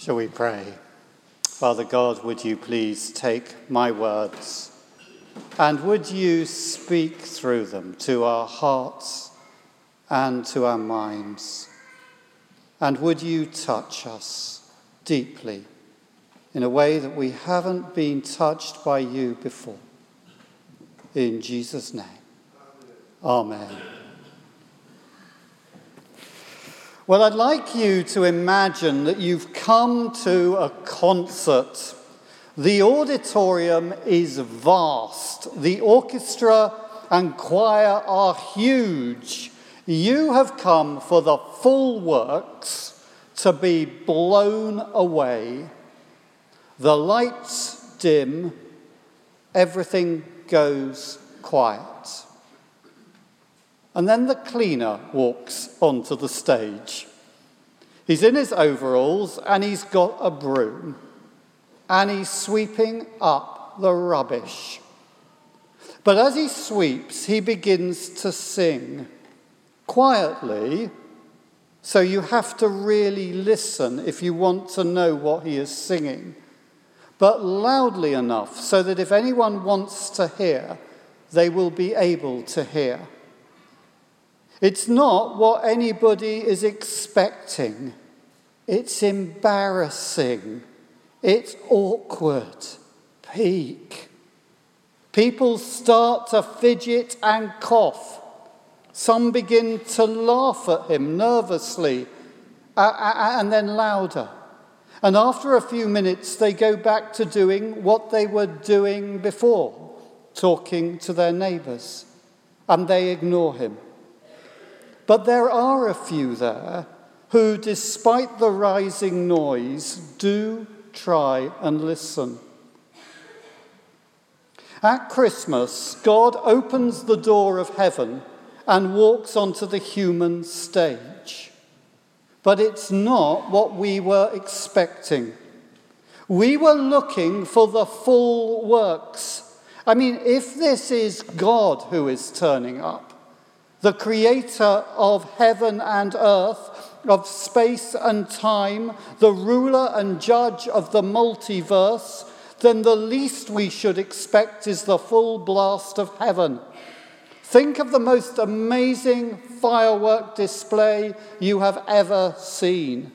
Shall we pray? Father God, would you please take my words and would you speak through them to our hearts and to our minds? And would you touch us deeply in a way that we haven't been touched by you before? In Jesus' name, amen. Well, I'd like you to imagine that you've come to a concert. The auditorium is vast. The orchestra and choir are huge. You have come for the full works to be blown away. The lights dim, everything goes quiet. And then the cleaner walks onto the stage. He's in his overalls and he's got a broom and he's sweeping up the rubbish. But as he sweeps, he begins to sing quietly, so you have to really listen if you want to know what he is singing, but loudly enough so that if anyone wants to hear, they will be able to hear. It's not what anybody is expecting. It's embarrassing. It's awkward. Peak. People start to fidget and cough. Some begin to laugh at him nervously and then louder. And after a few minutes, they go back to doing what they were doing before, talking to their neighbours, and they ignore him. But there are a few there who, despite the rising noise, do try and listen. At Christmas, God opens the door of heaven and walks onto the human stage. But it's not what we were expecting. We were looking for the full works. I mean, if this is God who is turning up, the creator of heaven and earth, of space and time, the ruler and judge of the multiverse, then the least we should expect is the full blast of heaven. Think of the most amazing firework display you have ever seen.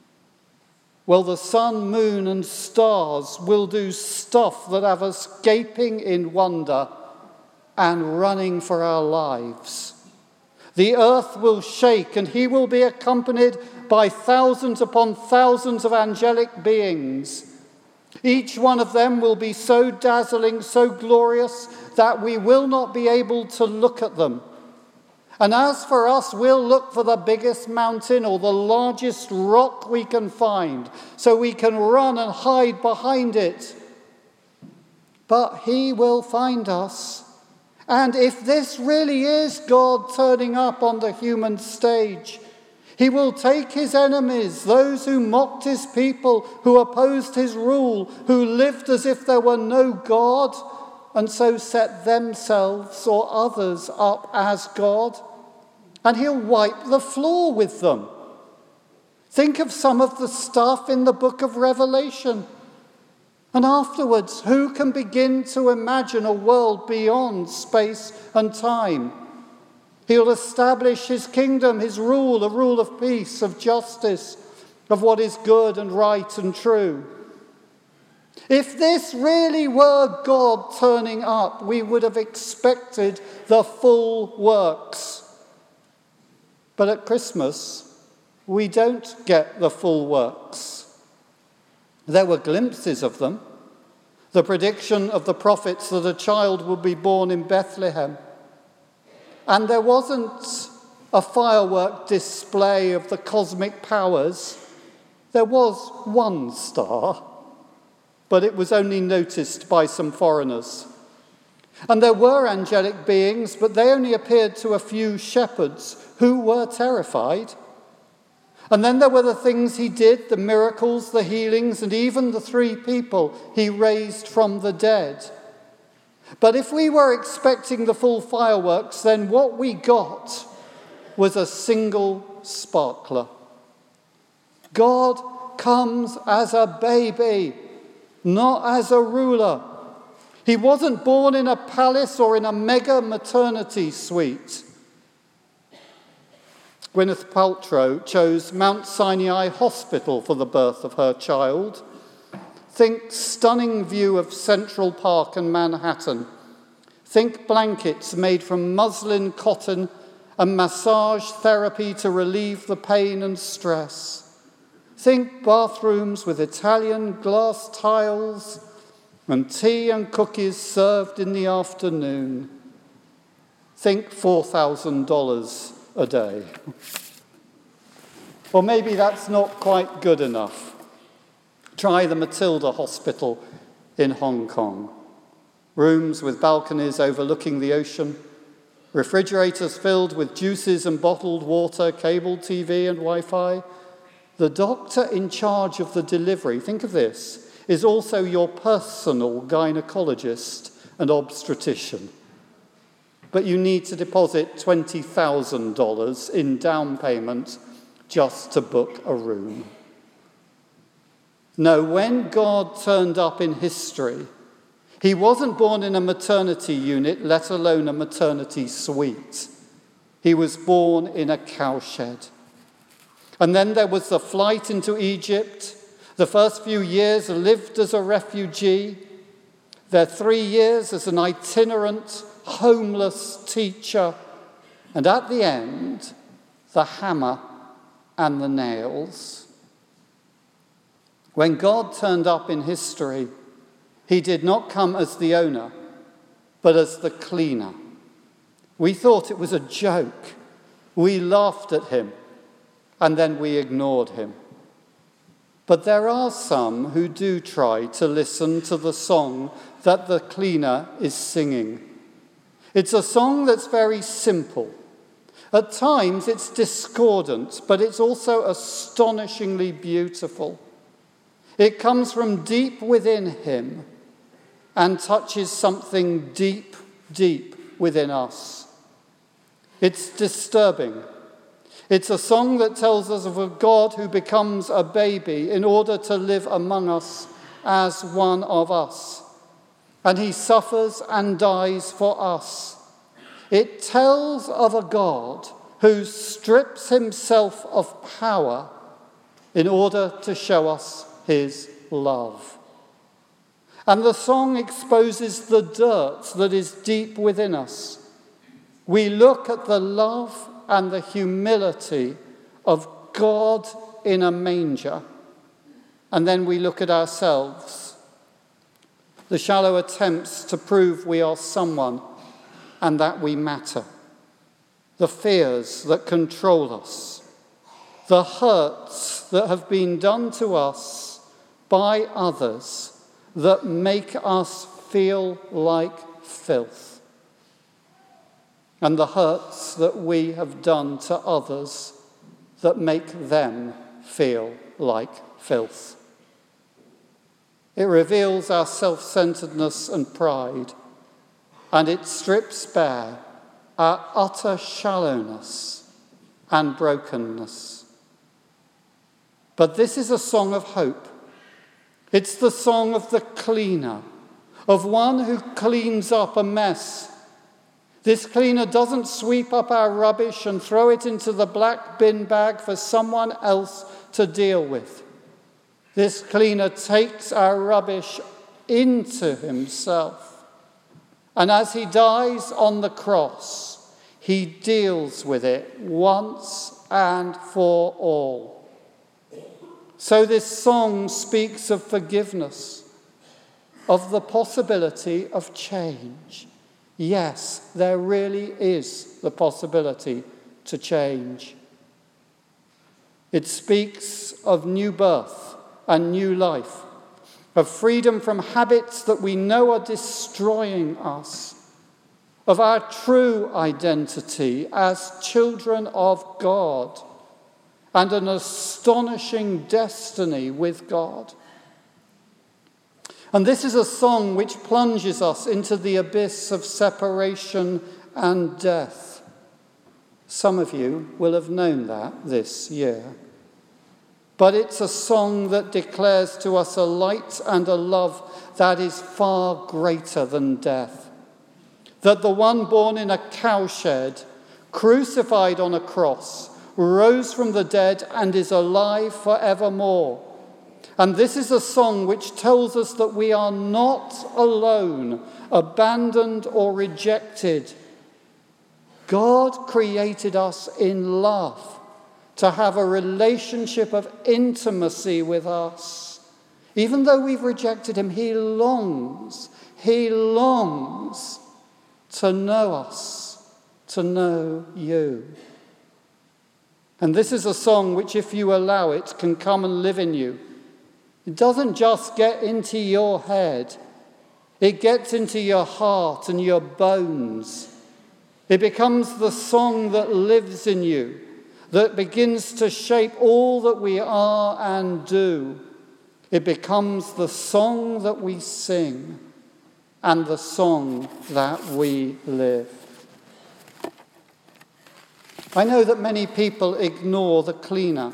Well, the sun, moon, and stars will do stuff that have us gaping in wonder and running for our lives. The earth will shake, and he will be accompanied by thousands upon thousands of angelic beings. Each one of them will be so dazzling, so glorious, that we will not be able to look at them. And as for us, we'll look for the biggest mountain or the largest rock we can find, so we can run and hide behind it. But he will find us. And if this really is God turning up on the human stage, he will take his enemies, those who mocked his people, who opposed his rule, who lived as if there were no God, and so set themselves or others up as God. And he'll wipe the floor with them. Think of some of the stuff in the book of Revelation. And afterwards, who can begin to imagine a world beyond space and time? He'll establish his kingdom, his rule, a rule of peace, of justice, of what is good and right and true. If this really were God turning up, we would have expected the full works. But at Christmas, we don't get the full works. There were glimpses of them. The prediction of the prophets that a child would be born in Bethlehem. And there wasn't a firework display of the cosmic powers. There was one star, but it was only noticed by some foreigners. And there were angelic beings, but they only appeared to a few shepherds who were terrified. And then there were the things he did, the miracles, the healings, and even the 3 people he raised from the dead. But if we were expecting the full fireworks, then what we got was a single sparkler. God comes as a baby, not as a ruler. He wasn't born in a palace or in a mega maternity suite. Gwyneth Paltrow chose Mount Sinai Hospital for the birth of her child. Think stunning view of Central Park and Manhattan. Think blankets made from muslin cotton and massage therapy to relieve the pain and stress. Think bathrooms with Italian glass tiles and tea and cookies served in the afternoon. Think $4,000 a day. Or maybe that's not quite good enough. Try the Matilda Hospital in Hong Kong. Rooms with balconies overlooking the ocean, refrigerators filled with juices and bottled water, cable TV and Wi-Fi. The doctor in charge of the delivery, think of this, is also your personal gynecologist and obstetrician. But you need to deposit $20,000 in down payment just to book a room. No, when God turned up in history, he wasn't born in a maternity unit, let alone a maternity suite. He was born in a cowshed. And then there was the flight into Egypt. The first few years lived as a refugee. Their 3 years as an itinerant, homeless teacher, and at the end, the hammer and the nails. When God turned up in history, he did not come as the owner, but as the cleaner. We thought it was a joke. We laughed at him, and then we ignored him. But there are some who do try to listen to the song that the cleaner is singing. It's a song that's very simple. At times it's discordant, but it's also astonishingly beautiful. It comes from deep within him and touches something deep, deep within us. It's disturbing. It's a song that tells us of a God who becomes a baby in order to live among us as one of us. And he suffers and dies for us. It tells of a God who strips himself of power in order to show us his love. And the song exposes the dirt that is deep within us. We look at the love and the humility of God in a manger, and then we look at ourselves. The shallow attempts to prove we are someone and that we matter. The fears that control us. The hurts that have been done to us by others that make us feel like filth. And the hurts that we have done to others that make them feel like filth. It reveals our self-centeredness and pride, and it strips bare our utter shallowness and brokenness. But this is a song of hope. It's the song of the cleaner, of one who cleans up a mess. This cleaner doesn't sweep up our rubbish and throw it into the black bin bag for someone else to deal with. This cleaner takes our rubbish into himself. And as he dies on the cross, he deals with it once and for all. So this song speaks of forgiveness, of the possibility of change. Yes, there really is the possibility to change. It speaks of new birth and new life, of freedom from habits that we know are destroying us, of our true identity as children of God, and an astonishing destiny with God. And this is a song which plunges us into the abyss of separation and death. Some of you will have known that this year. but it's a song that declares to us a light and a love that is far greater than death. That the one born in a cowshed, crucified on a cross, rose from the dead and is alive forevermore. And this is a song which tells us that we are not alone, abandoned or rejected. God created us in love to have a relationship of intimacy with us. Even though we've rejected him, he longs to know us, to know you. And this is a song which, if you allow it, can come and live in you. It doesn't just get into your head. It gets into your heart and your bones. It becomes the song that lives in you, that begins to shape all that we are and do. It becomes the song that we sing and the song that we live. I know that many people ignore the cleaner.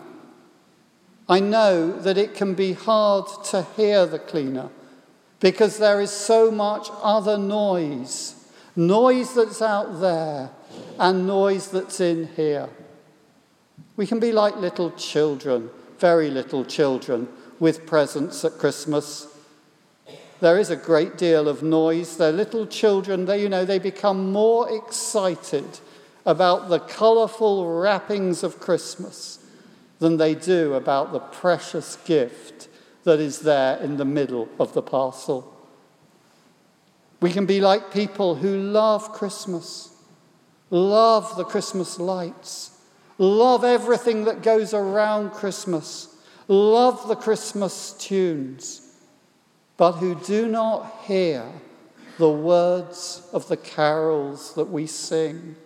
I know that it can be hard to hear the cleaner because there is so much other noise that's out there and noise that's in here. We can be like little children, very little children, with presents at Christmas. There is a great deal of noise. They're little children, they become more excited about the colourful wrappings of Christmas than they do about the precious gift that is there in the middle of the parcel. We can be like people who love Christmas, love the Christmas lights, love everything that goes around Christmas, love the Christmas tunes, but who do not hear the words of the carols that we sing.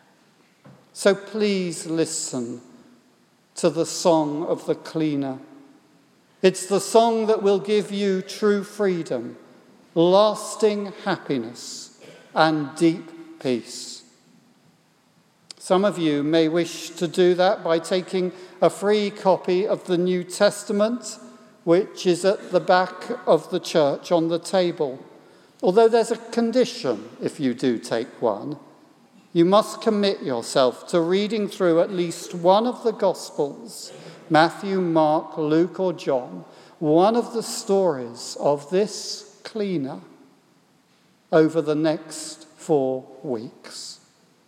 So please listen to the song of the cleaner. It's the song that will give you true freedom, lasting happiness, and deep peace. Some of you may wish to do that by taking a free copy of the New Testament, which is at the back of the church on the table. Although there's a condition if you do take one. You must commit yourself to reading through at least one of the Gospels, Matthew, Mark, Luke, or John, one of the stories of this cleaner over the next 4 weeks.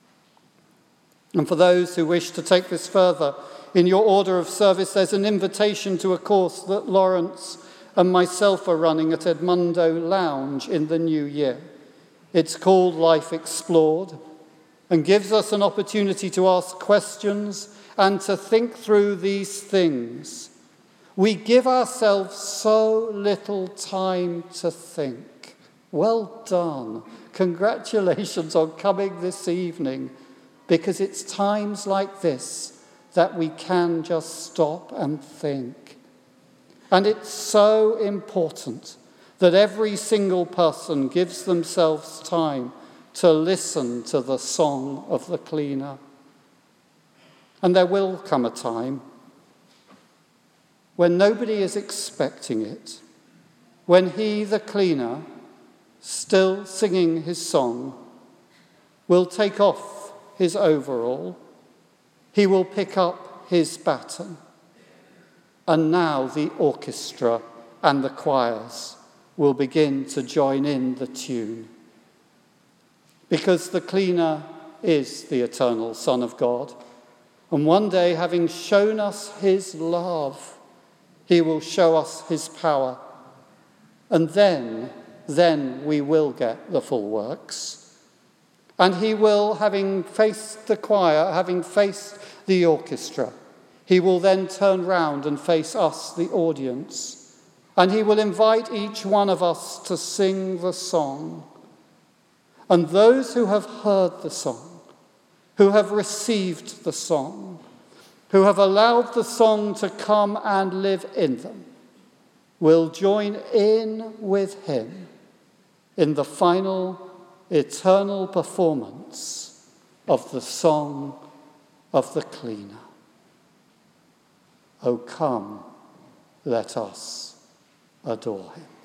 And for those who wish to take this further, in your order of service, there's an invitation to a course that Lawrence and myself are running at Edmundo Lounge in the new year. It's called Life Explored, and gives us an opportunity to ask questions and to think through these things. We give ourselves so little time to think. Well done. Congratulations on coming this evening, because it's times like this that we can just stop and think. And it's so important that every single person gives themselves time to listen to the song of the cleaner. And there will come a time when nobody is expecting it, when he, the cleaner, still singing his song, will take off his overall, he will pick up his baton, and now the orchestra and the choirs will begin to join in the tune. Because the cleaner is the eternal Son of God. And one day, having shown us his love, he will show us his power. And then we will get the full works. And he will, having faced the choir, having faced the orchestra, he will then turn round and face us, the audience. And he will invite each one of us to sing the song. And those who have heard the song, who have received the song, who have allowed the song to come and live in them, will join in with him in the final eternal performance of the song of the cleaner. O come, let us adore him.